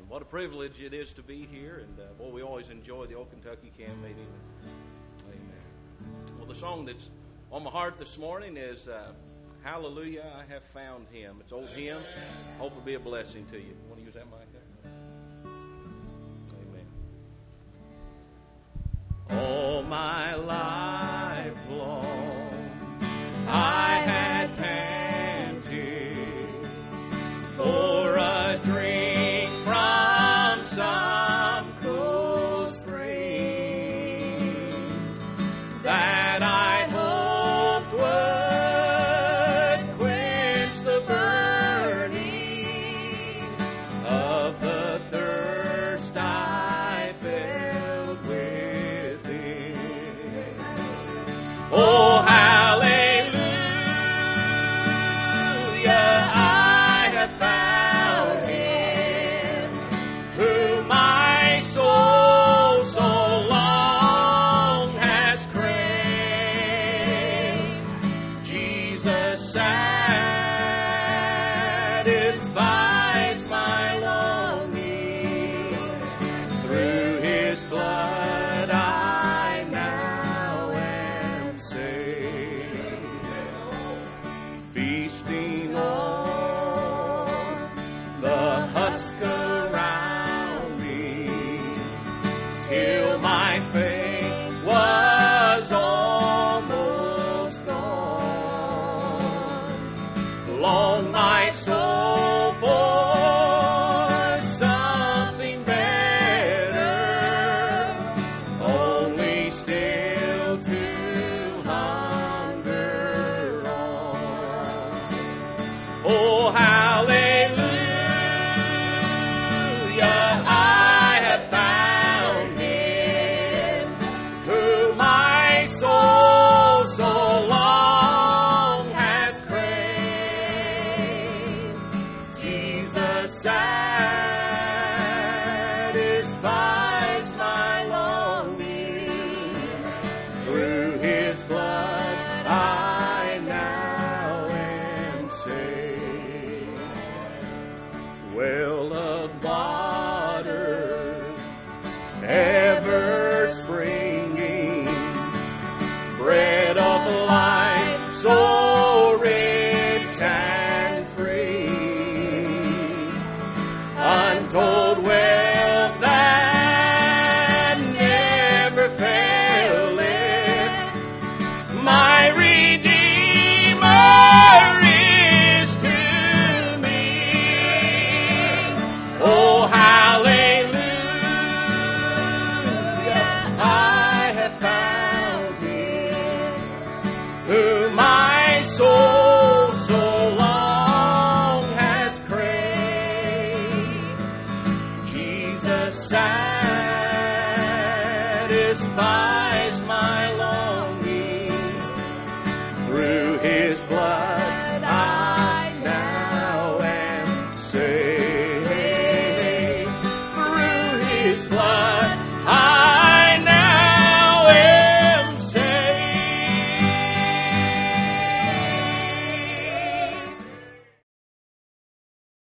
What a privilege it is to be here, and boy, we always enjoy the Old Kentucky Camp meeting. Amen. Well, the song that's on my heart this morning is Hallelujah, I Have Found Him. It's an old hymn. Hope it'll be a blessing to you. Want to use that mic there? Amen. All my life long I had panted for a drink from some cool spring that I hoped would quench the burning of the thirst I felt within. Oh, hallelujah, I have found him, whom my soul so long has craved. Jesus satisfies my longing. Through his blood I now am saved. Feasting on the husk around me, till my faith was almost gone. Long my soul for something better, only still to hunger on. Oh, hallelujah, I have found him, whom my soul so long has craved. Jesus satisfies my longing. Through his blood I now am saved. Well of water ever springing, bread of life so rich and free, untold wealth that never faileth, my Redeemer is to me. Oh, hallelujah, I have found him, whom my soul so long has craved. Jesus satisfies my longing. Through his blood I now am saved. Through his blood